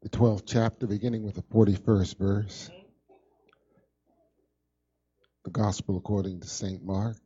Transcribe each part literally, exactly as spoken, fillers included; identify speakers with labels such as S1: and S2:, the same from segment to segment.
S1: the twelfth chapter, beginning with the forty-first verse. The Gospel according to Saint Mark.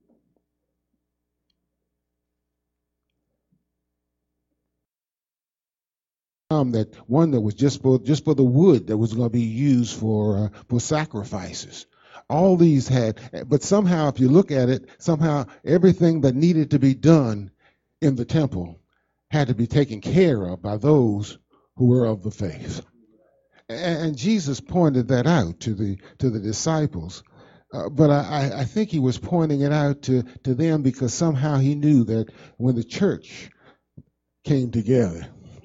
S1: Um, that one that was just for just for the wood that was going to be used for uh, for sacrifices. All these had, but somehow, if you look at it, somehow everything that needed to be done in the temple had to be taken care of by those who were of the faith. And, and Jesus pointed that out to the to the disciples. Uh, but I, I think he was pointing it out to, to them because somehow he knew that when the church came together,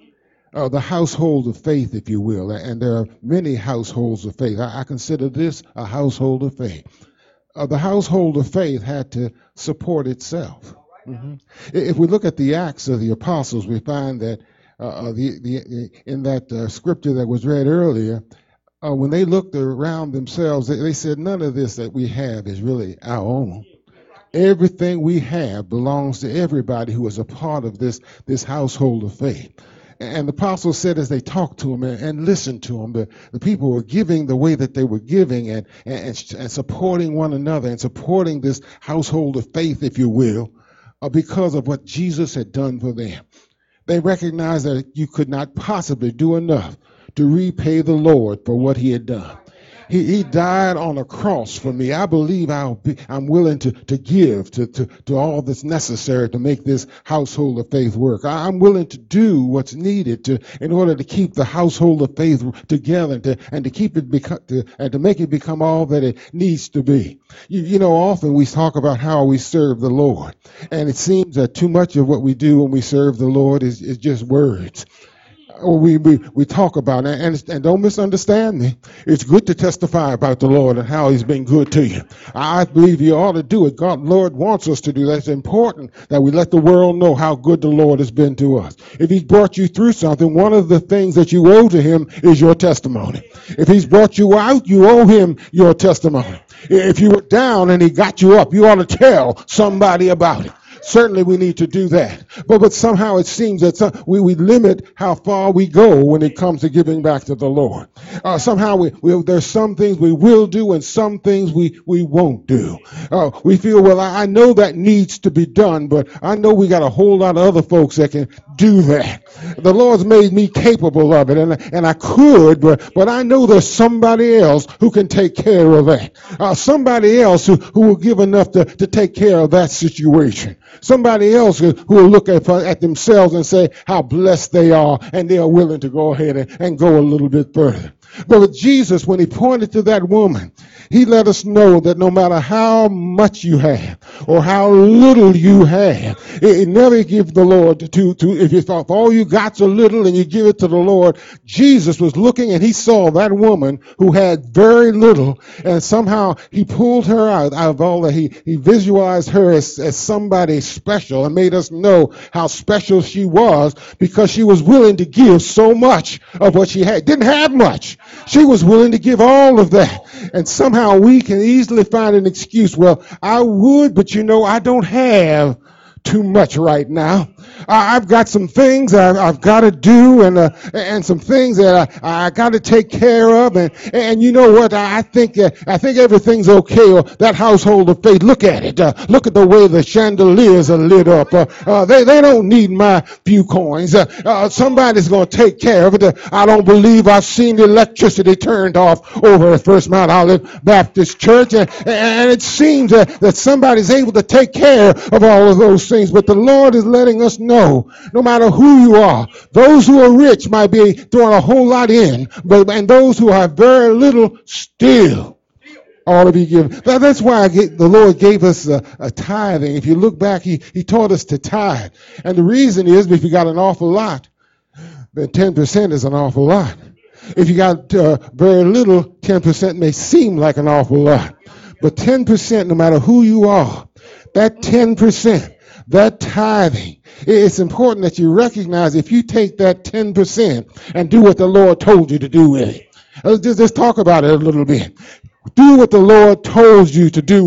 S1: uh, the household of faith, if you will, and there are many households of faith. I, I consider this a household of faith. Uh, the household of faith had to support itself. Mm-hmm. If we look at the Acts of the Apostles, we find that uh, the, the, in that uh, scripture that was read earlier, Uh, when they looked around themselves, they, they said, none of this that we have is really our own. Everything we have belongs to everybody who is a part of this, this household of faith. And the apostles said as they talked to them and, and listened to them, the, the people were giving the way that they were giving and, and, and supporting one another and supporting this household of faith, if you will, uh, because of what Jesus had done for them. They recognized that you could not possibly do enough to repay the Lord for what he had done. He, he died on a cross for me. I believe I'll be, I'm willing to, to give to, to, to all that's necessary to make this household of faith work. I, I'm willing to do what's needed to, in order to keep the household of faith together and to, and to keep it become, to, and to make it become all that it needs to be. You, you know, often we talk about how we serve the Lord, and it seems that too much of what we do when we serve the Lord is, is just words. Or we, we, we talk about it, and, and don't misunderstand me. It's good to testify about the Lord and how he's been good to you. I believe you ought to do it. God, Lord wants us to do that. It's important that we let the world know how good the Lord has been to us. If he's brought you through something, one of the things that you owe to him is your testimony. If he's brought you out, you owe him your testimony. If you were down and he got you up, you ought to tell somebody about it. Certainly we need to do that. But but somehow it seems that some, we, we limit how far we go when it comes to giving back to the Lord. Uh, somehow we, we, there's some things we will do and some things we, we won't do. Uh, we feel, well, I, I know that needs to be done, but I know we got a whole lot of other folks that can do that. The Lord's made me capable of it, and, and I could, but, but I know there's somebody else who can take care of that. Uh, somebody else who, who will give enough to, to take care of that situation. Somebody else who will look at, at themselves and say how blessed they are, and they are willing to go ahead and, and go a little bit further. But with Jesus, when he pointed to that woman, he let us know that no matter how much you have or how little you have, it, it never give the Lord to, to if you thought all you got's a little and you give it to the Lord. Jesus was looking and he saw that woman who had very little, and somehow he pulled her out, out of all that. He, he visualized her as, as somebody special and made us know how special she was because she was willing to give so much of what she had. Didn't have much. She was willing to give all of that. And somehow we can easily find an excuse. Well, I would, but you know, I don't have too much right now. I've got some things I've, I've got to do, and uh, and some things that I, I got to take care of, and and you know what? I think uh, I think everything's okay. Or that household of faith, look at it. Uh, look at the way the chandeliers are lit up. Uh, uh, they they don't need my few coins. Uh, uh, somebody's going to take care of it. Uh, I don't believe I've seen the electricity turned off over at First Mount Olive Baptist Church, and, and it seems that, that somebody's able to take care of all of those things. But the Lord is letting us know, no matter who you are, those who are rich might be throwing a whole lot in, but and those who have very little still ought to be given. That, that's why I get, the Lord gave us a, a tithing. If you look back, he, he taught us to tithe. And the reason is, if you got an awful lot, then ten percent is an awful lot. If you got uh, very little, ten percent may seem like an awful lot. But ten percent, no matter who you are, that ten percent, that tithing, it's important that you recognize if you take that ten percent and do what the Lord told you to do with it. Let's just, just talk about it a little bit. Do what the Lord told you to do with it.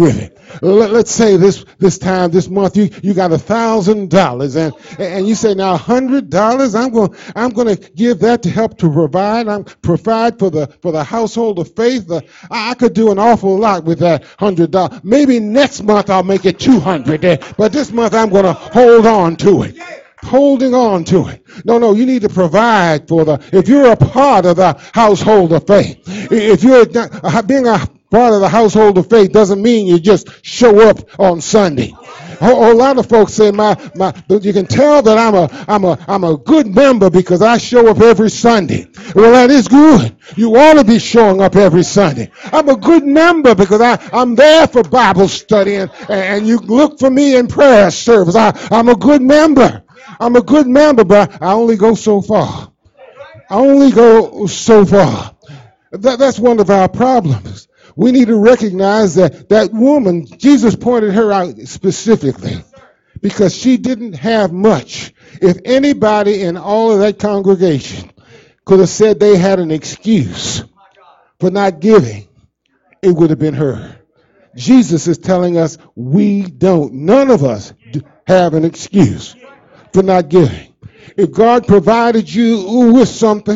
S1: Let, let's say this this time this month you you got a thousand dollars, and and you say now a hundred dollars I'm going I'm going to give that to help to provide I'm provide for the for the household of faith. Uh, I, I could do an awful lot with that hundred dollars. Maybe next month I'll make it two hundred, uh, but this month I'm going to hold on to it. Holding on to it. No, no, you need to provide for the, if you're a part of the household of faith, if you're not, being a part of the household of faith doesn't mean you just show up on Sunday. A, a lot of folks say, my, my, you can tell that I'm a, I'm a, I'm a good member because I show up every Sunday. Well, that is good. You ought to be showing up every Sunday. I'm a good member because I, I'm there for Bible study, and, and you look for me in prayer service. I, I'm a good member. I'm a good member, but I only go so far. I only go so far. That, that's one of our problems. We need to recognize that that woman, Jesus pointed her out specifically because she didn't have much. If anybody in all of that congregation could have said they had an excuse for not giving, it would have been her. Jesus is telling us we don't. None of us have an excuse for not giving. If God provided you with something,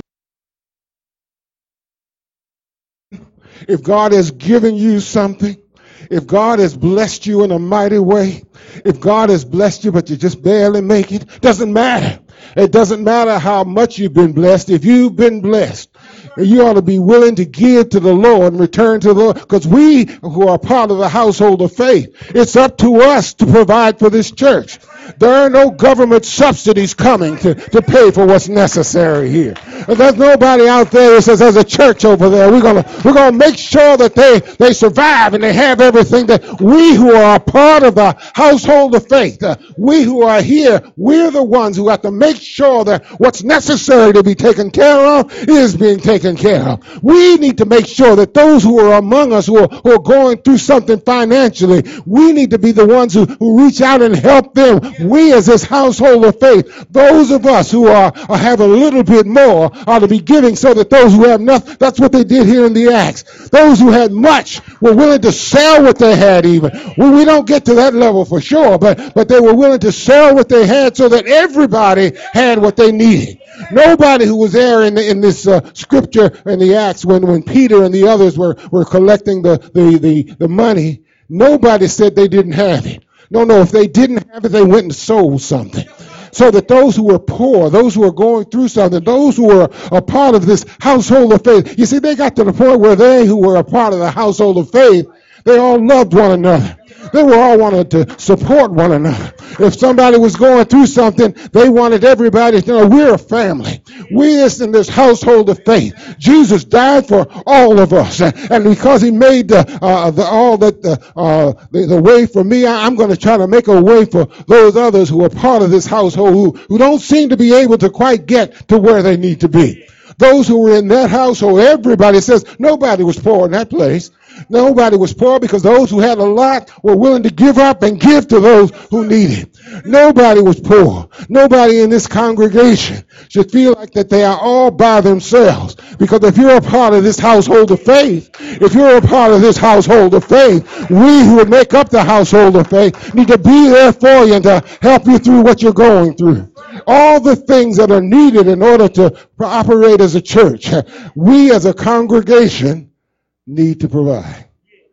S1: if God has given you something, if God has blessed you in a mighty way, if God has blessed you but you just barely make it, doesn't matter. It doesn't matter how much you've been blessed. If you've been blessed, you ought to be willing to give to the Lord and return to the Lord. Because we who are part of the household of faith, it's up to us to provide for this church. There are no government subsidies coming to, to pay for what's necessary here. And there's nobody out there that says there's a church over there. We're gonna we're gonna make sure that they, they survive and they have everything. That we who are a part of the household of faith, uh, we who are here, we're the ones who have to make sure that what's necessary to be taken care of is being taken care of. We need to make sure that those who are among us who are, who are going through something financially, we need to be the ones who, who reach out and help them. We as this household of faith, those of us who are, are have a little bit more are to be giving so that those who have nothing, that's what they did here in the Acts. Those who had much were willing to sell what they had even. Well, we don't get to that level for sure, but, but they were willing to sell what they had so that everybody had what they needed. Nobody who was there in, the, in this uh, scripture in the Acts when, when Peter and the others were, were collecting the, the, the, the money, nobody said they didn't have it. No, no, if they didn't have it, they went and sold something. So that those who were poor, those who were going through something, those who were a part of this household of faith, you see, they got to the point where they who were a part of the household of faith, they all loved one another. They were all wanted to support one another. If somebody was going through something, they wanted everybody to know we're a family. We is in this household of faith. Jesus died for all of us, and because he made the, uh, the all that the, uh, the the way for me, I'm going to try to make a way for those others who are part of this household who who don't seem to be able to quite get to where they need to be. Those who were in that household, everybody says nobody was poor in that place. Nobody was poor because those who had a lot were willing to give up and give to those who needed. Nobody was poor. Nobody in this congregation should feel like that they are all by themselves. Because if you're a part of this household of faith, if you're a part of this household of faith, we who would make up the household of faith need to be there for you and to help you through what you're going through. All the things that are needed in order to operate as a church, we as a congregation need to provide.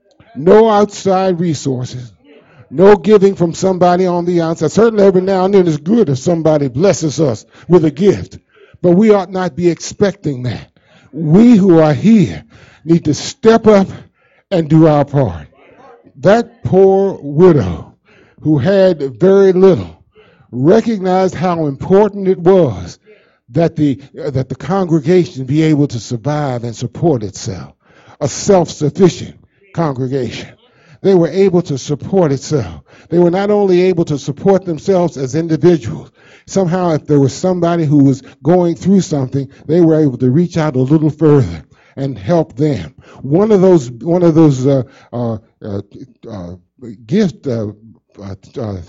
S1: No outside resources. No giving from somebody on the outside. Certainly every now and then it's good if somebody blesses us with a gift. But we ought not be expecting that. We who are here need to step up and do our part. That poor widow who had very little recognized how important it was that the, uh, that the congregation be able to survive and support itself. A self-sufficient congregation. They were able to support itself. They were not only able to support themselves as individuals. Somehow, if there was somebody who was going through something, they were able to reach out a little further and help them. One of those, one of those uh, uh, uh, uh, gift uh, uh, uh,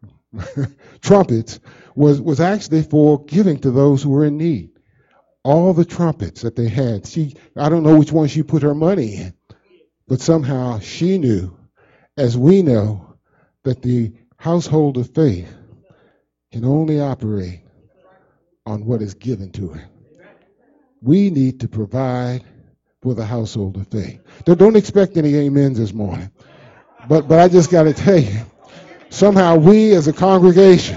S1: trumpets was was actually for giving to those who were in need. All the trumpets that they had, she, I don't know which one she put her money in, but somehow she knew as we know that the household of faith can only operate on what is given to it. We need to provide for the household of faith. Don't, don't expect any amens this morning. But, but I just got to tell you, somehow we as a congregation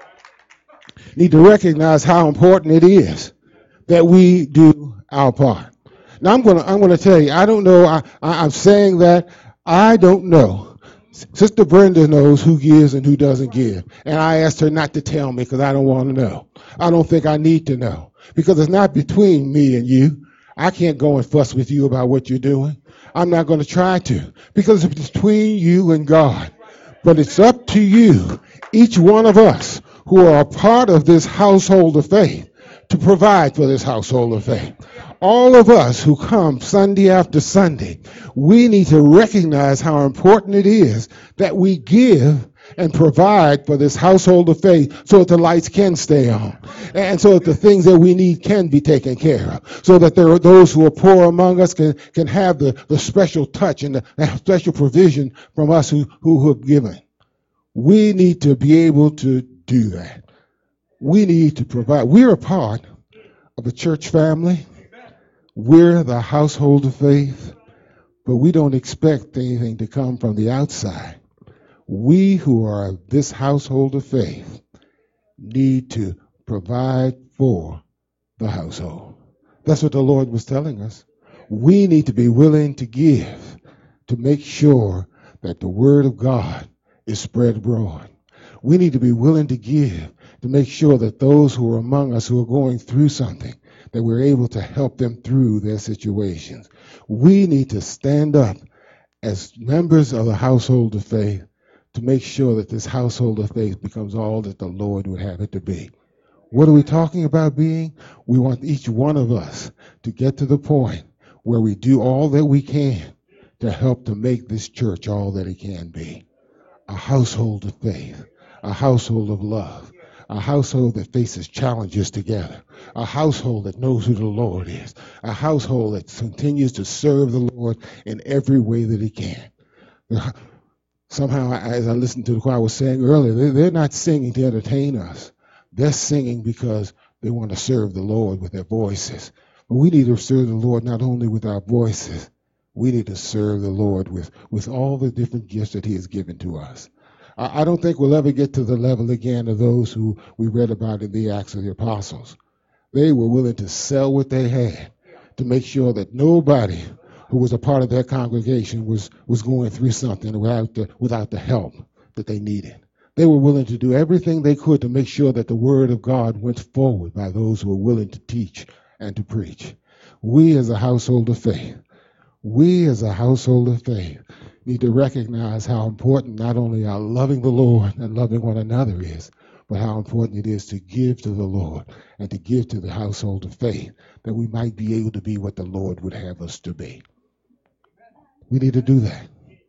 S1: need to recognize how important it is that we do our part. Now I'm going to I'm going to tell you, I don't know, I, I, I'm saying that I don't know. Sister Brenda knows who gives and who doesn't give. And I asked her not to tell me because I don't want to know. I don't think I need to know because it's not between me and you. I can't go and fuss with you about what you're doing. I'm not going to try to because it's between you and God. But it's up to you, each one of us who are a part of this household of faith, to provide for this household of faith. All of us who come Sunday after Sunday, we need to recognize how important it is that we give and provide for this household of faith so that the lights can stay on and so that the things that we need can be taken care of, so that there are those who are poor among us can, can have the, the special touch and the, the special provision from us who, who have given. We need to be able to do that. We need to provide. We're a part of a church family. We're the household of faith, but we don't expect anything to come from the outside. We who are this household of faith need to provide for the household. That's what the Lord was telling us. We need to be willing to give to make sure that the word of God is spread abroad. We need to be willing to give to make sure that those who are among us who are going through something, that we're able to help them through their situations. We need to stand up as members of the household of faith to make sure that this household of faith becomes all that the Lord would have it to be. What are we talking about being? We want each one of us to get to the point where we do all that we can to help to make this church all that it can be. A household of faith, a household of love, a household that faces challenges together, a household that knows who the Lord is, a household that continues to serve the Lord in every way that he can. Somehow, as I listened to the choir was saying earlier, they're not singing to entertain us. They're singing because they want to serve the Lord with their voices. But we need to serve the Lord not only with our voices, we need to serve the Lord with, with all the different gifts that he has given to us. I, I don't think we'll ever get to the level again of those who we read about in the Acts of the Apostles. They were willing to sell what they had to make sure that nobody who was a part of their congregation was, was going through something without the, without the help that they needed. They were willing to do everything they could to make sure that the word of God went forward by those who were willing to teach and to preach. We as a household of faith, we as a household of faith need to recognize how important not only our loving the Lord and loving one another is, but how important it is to give to the Lord and to give to the household of faith that we might be able to be what the Lord would have us to be. We need to do that.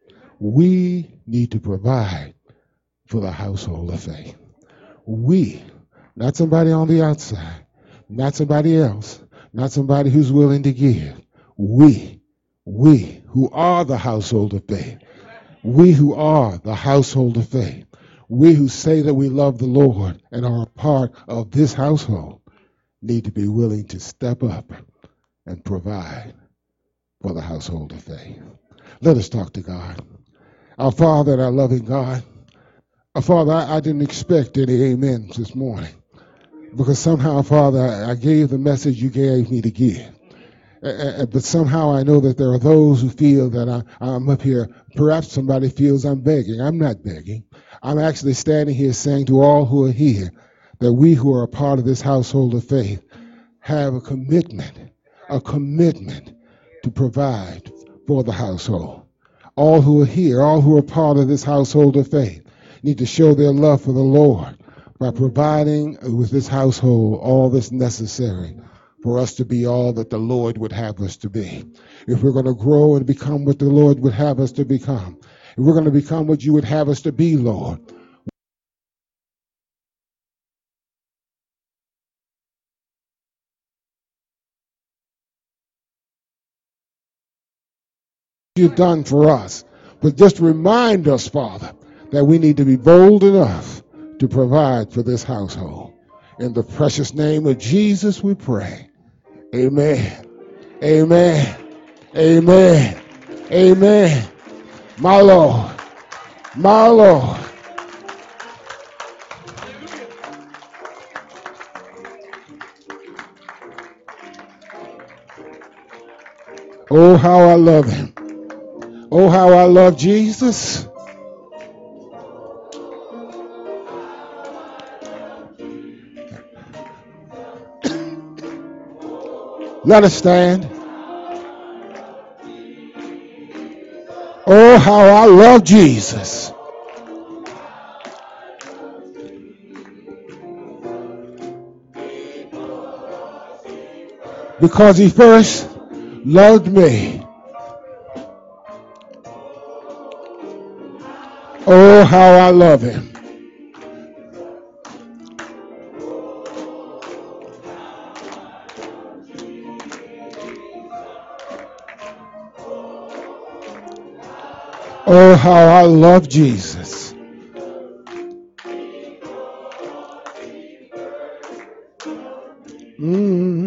S1: We need to provide for the household of faith. We, not somebody on the outside, not somebody else, not somebody who's willing to give. We, we who are the household of faith, we who are the household of faith, we who say that we love the Lord and are a part of this household need to be willing to step up and provide for the household of faith. Let us talk to God. Our Father and our loving God, our Father, I, I didn't expect any amens this morning because somehow, Father, I, I gave the message you gave me to give. Uh, but somehow I know that there are those who feel that I, I'm up here. Perhaps somebody feels I'm begging. I'm not begging. I'm actually standing here saying to all who are here that we who are a part of this household of faith have a commitment, a commitment to provide for the household. All who are here, all who are part of this household of faith need to show their love for the Lord by providing with this household all that's necessary for us to be all that the Lord would have us to be. If we're going to grow and become what the Lord would have us to become, if we're going to become what you would have us to be, Lord, you've done for us. But just remind us, Father, that we need to be bold enough to provide for this household. In the precious name of Jesus, we pray. Amen. Amen. Amen. Amen. My Lord. My Lord. Oh, how I love him. Oh, how I love Jesus. Let us stand. Oh, how I love Jesus. Because he first loved me. Oh, how I love him. Oh, how I love Jesus. Mm.